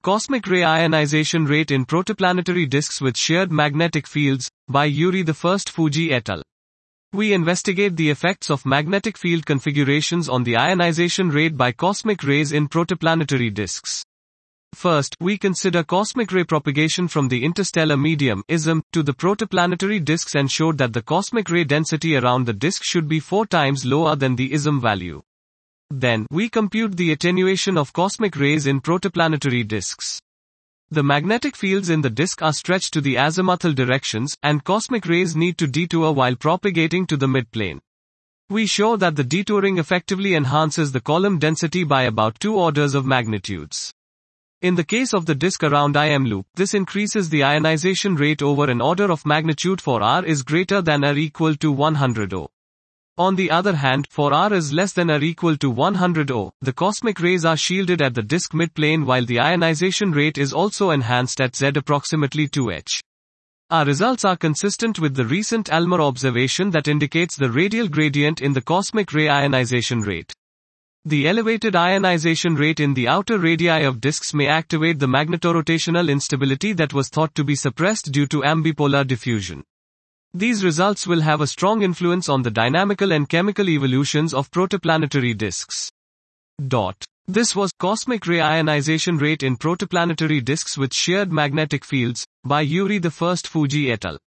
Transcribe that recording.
Cosmic ray ionization rate in protoplanetary disks with shared magnetic fields, by Yuri I Fujii et al. We investigate the effects of magnetic field configurations on the ionization rate by cosmic rays in protoplanetary disks. First, we consider cosmic ray propagation from the interstellar medium (ISM) to the protoplanetary disks and showed that the cosmic ray density around the disk should be 4 times lower than the ISM value. Then, we compute the attenuation of cosmic rays in protoplanetary disks. The magnetic fields in the disk are stretched to the azimuthal directions, and cosmic rays need to detour while propagating to the midplane. We show that the detouring effectively enhances the column density by about 2 orders of magnitudes. In the case of the disk around IM loop, this increases the ionization rate over an order of magnitude for R is greater than or equal to 100 O. On the other hand, for R is less than or equal to 100 O, the cosmic rays are shielded at the disk midplane while the ionization rate is also enhanced at Z approximately 2h. Our results are consistent with the recent ALMA observation that indicates the radial gradient in the cosmic ray ionization rate. The elevated ionization rate in the outer radii of disks may activate the magnetorotational instability that was thought to be suppressed due to ambipolar diffusion. These results will have a strong influence on the dynamical and chemical evolutions of protoplanetary disks. This was Cosmic Ray Ionization Rate in Protoplanetary Disks with Shared Magnetic Fields, by Yuri I Fujii et al.